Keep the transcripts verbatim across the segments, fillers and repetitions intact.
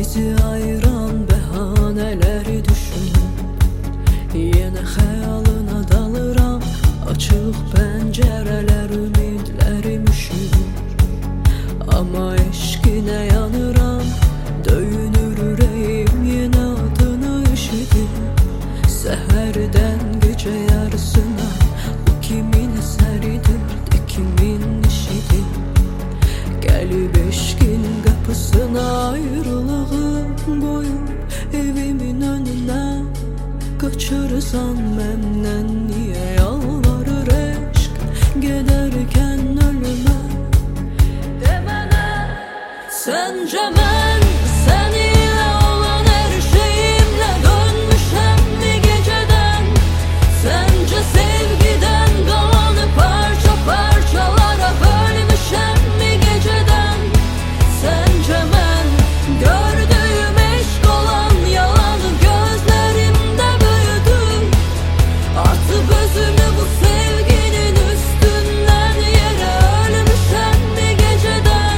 Bizi ayıran bəhanələri düşünüb yenə xəyalına dalıram. Açıq pəncərələr ümidlərim üşüdür, amma eşqinə yanıram. Döyünür ürəyim yenə adını eşidib. Səhərdən gecə yarısına bu kimin əsəridir, de kimin işidir? Gəlib eşqin qapısına ayrılığı qoyub evimin önünə. Qaçırsan məndən niyə yalvarır eşq gedərkən ölümə? De mənə, səncə mən səninlə olan hər şeyimlə dönmüşəm mi gecədən? Səncə sevgidən qalanı parça parçalara bölmüşəm mi gecədən? Səncə mən gördüyüm eşq olan yalanı gözlərimdə büyüdüm. Atıp özümü bu sevginin üstündən yerə ölmüşəm mi gecədən?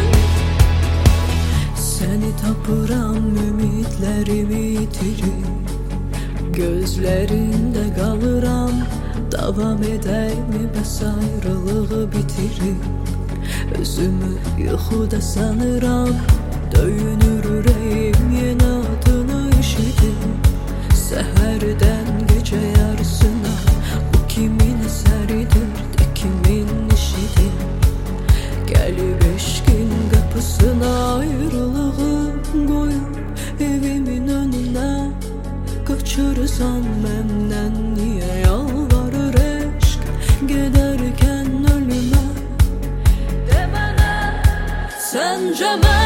Səni tapıram ümidlərimi itirib, gözlərində qalıram. Davam edəymi bəs ayrılığı bitirib, özümü yuxuda sanıram. Döyünür ürəyim yenə adını eşidib. Səhərdən gecə yarısına bu kimin əsəridir, de kimin işidir? Gəlib eşqin qapısına ayrılığı qoyub evimin önünə. Qaçırsan məndən niyə yalvarır eşq gedərkən ölümə? De mənə, səncə mən